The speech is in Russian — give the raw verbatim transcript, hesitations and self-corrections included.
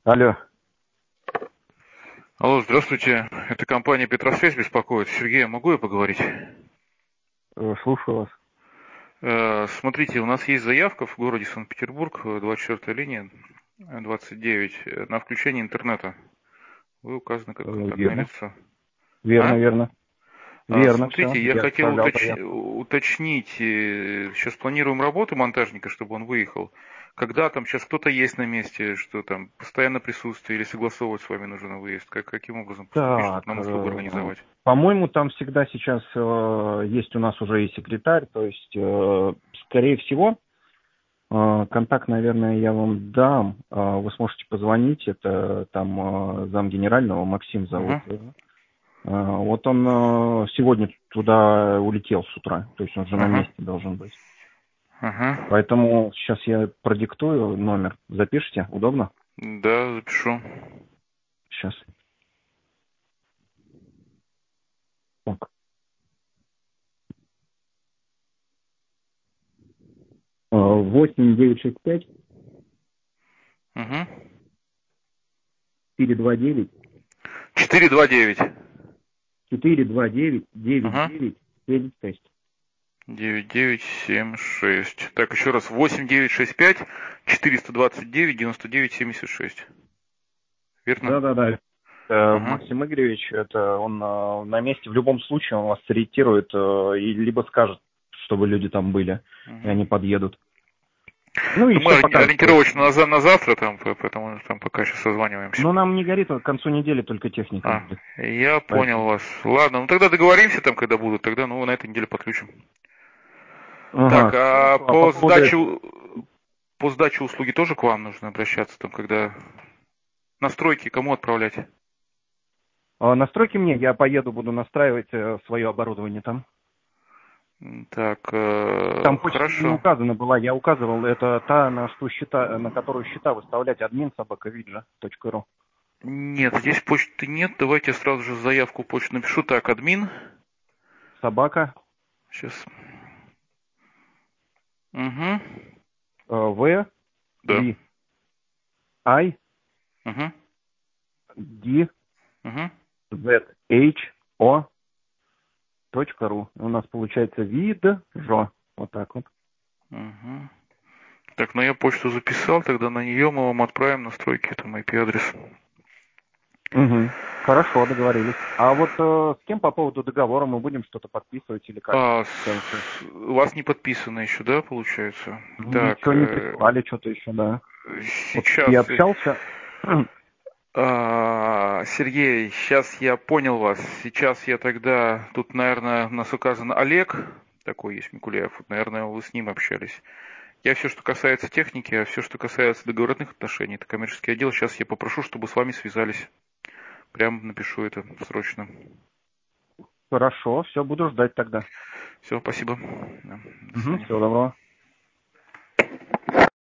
Алло. Алло, здравствуйте. Это компания «Петросвязь» беспокоит. Сергей, могу я поговорить? Э, Слушаю вас. Э, Смотрите, у нас есть заявка в городе Санкт-Петербург, э, двадцать четвёртая линия, э, двадцать девять, э, на включение интернета. Вы указаны как Э, контактное Верно. лицо. Верно, А? верно. А, Верно, все. Смотрите, я Я хотел отправлял уточ- заявку. уточнить, э, сейчас планируем работу монтажника, чтобы он выехал. Когда там сейчас кто-то есть на месте, что там постоянно присутствие или согласовывать с вами нужно выезд? Как, каким образом поступить, чтобы Так, нам услугу э, организовать? по-моему, там всегда сейчас э, есть у нас уже и секретарь, то есть, э, скорее всего, э, контакт, наверное, я вам дам. Э, вы сможете позвонить, это там э, зам генерального, Максим зовут. Угу. Э, вот он э, сегодня туда улетел с утра, то есть он же на Ага. месте должен быть. Ага. Поэтому сейчас я продиктую номер. Запишите? Удобно? Да, запишу. Сейчас. Так. восемь девять шесть пять Угу. четыре два девять четыре два девять. четыре два девять девять Ага. девять семь шесть. девять девять семь шесть. Так, еще раз. восемь девять шесть пять четыреста двадцать девять девяносто девять семьдесят шесть. Верно? Да-да-да. Э, Ага. Максим Игоревич, это он э, на месте в любом случае, он вас сориентирует э, и либо скажет, чтобы люди там были, и Угу. они подъедут. Ну и Ну, мы все ори- покажут. То есть, ориентировочно на, за- на завтра, там, по- поэтому там пока сейчас созваниваемся. но нам не горит, а к концу недели только техника А, будет. я понял Поэтому. вас. Ладно, ну тогда договоримся там, когда будут, тогда, ну, на этой неделе подключим. Так, Ага, а хорошо. А по по поводу сдаче, этого. у- по сдаче услуги тоже к вам нужно обращаться, там, когда настройки кому отправлять? А, настройки мне, я поеду, буду настраивать э, свое оборудование там. М, Так, э, Там почта не хорошо. указана была, я указывал, это та, на что счета, на которую счета выставлять, админ собака виджа точка ру. Нет, здесь почты нет. Давайте я сразу же заявку в почту напишу. Так, админ. Собака, Сейчас. Угу. э, в, Да. ви, ай, Угу. ди, Угу. зет, эйч, о, точка ру. У нас получается виджо, вот так вот. Угу. Так, ну я почту записал, тогда на нее мы вам отправим настройки, там ай пи-адрес. Угу. Хорошо, договорились. А вот э, с кем по поводу договора мы будем что-то подписывать или как? А, Сейчас, сейчас. с- у вас не подписано еще, да, получается? Так, Ничего не э, прислали, что-то еще, да. Вот сейчас, я э, общался. а, Сергей, сейчас я понял вас. Сейчас я тогда, тут, наверное, у нас указан Олег, такой есть Микуляев, вот, наверное, вы с ним общались. Я все, что касается техники, а все, что касается договорных отношений, это коммерческий отдел, сейчас я попрошу, чтобы с вами связались. Прям напишу это срочно. Хорошо, все, буду ждать тогда. Все, спасибо. Да, до Угу, свидания. всего доброго.